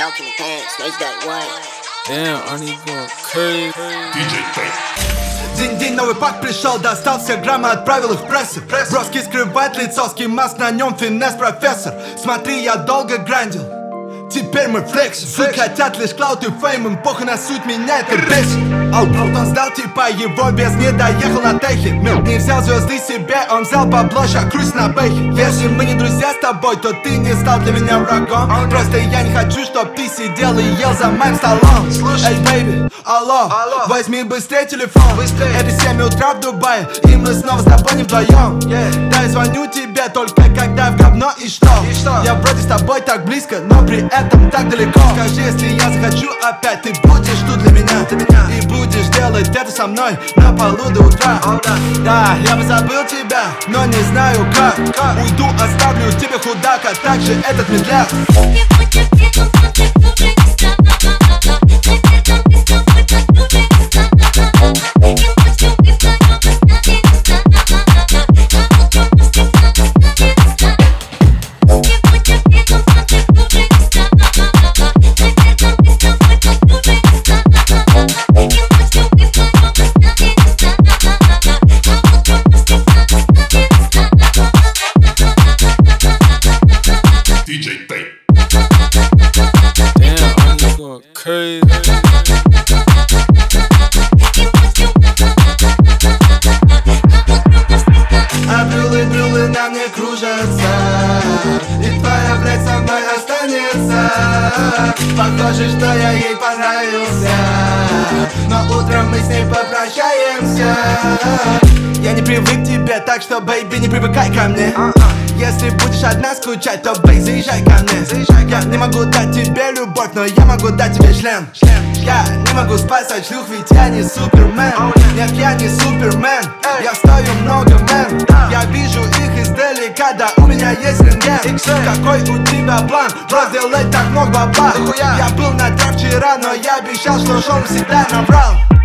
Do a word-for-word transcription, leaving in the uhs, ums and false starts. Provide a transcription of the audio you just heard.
Down in the pants, make that one. Damn, Arnie going crazy. ди джей Fate. День-день, новый пак пришел, достал все граммы, отправил их в прессу. Броски скрывает лицо, скимаск, на нем финес профессор. Смотри, я долго грандил, теперь мы флекс. Все хотят лишь клаут и фейм, им похуй на суть, меня это бесит. Аут, он сдал типа его без, не доехал на техе. Не взял звезды себе, он взял бабло, ща круть на бэхе. Если мы не друзья с тобой, то ты не стал для меня врагом. Просто я не хочу, чтоб ты сидел и ел за моим столом. Эй, бэйби, алло, возьми быстрее телефон. Это семь утра в Дубае, и мы снова с тобой не вдвоем. Да, я звоню тебе только когда в говно и что? Я вроде с тобой так близко, но при этом так далеко. Скажи, если я захочу опять, ты будешь тут для меня. И будешь делать это со мной на полу до утра. Да, я бы забыл тебя, но не знаю как. Уйду, оставлю тебе худак, а также этот медляк. ди джей Fate. Damn, Arnie going crazy. А брюлы, брюлы на мне кружатся, и твоя, блядь, со мной останется. Похоже, что я ей понравился, но утром мы с ней попрощаемся. Я не привык к тебе, так что, бэйби, не привыкай ко мне. Если будешь одна скучать, то, бэй, заезжай ко мне. Я не могу дать тебе любовь, но я могу дать тебе член. Я не могу спасать шлюх, ведь я не супермен. Нет, я не супермен, я стою много, мэн. Я вижу их издалека, да у меня есть рентген. Какой у тебя план? Разделать так много бабла. Я был на трав вчера, но я обещал, что шоу всегда наврал.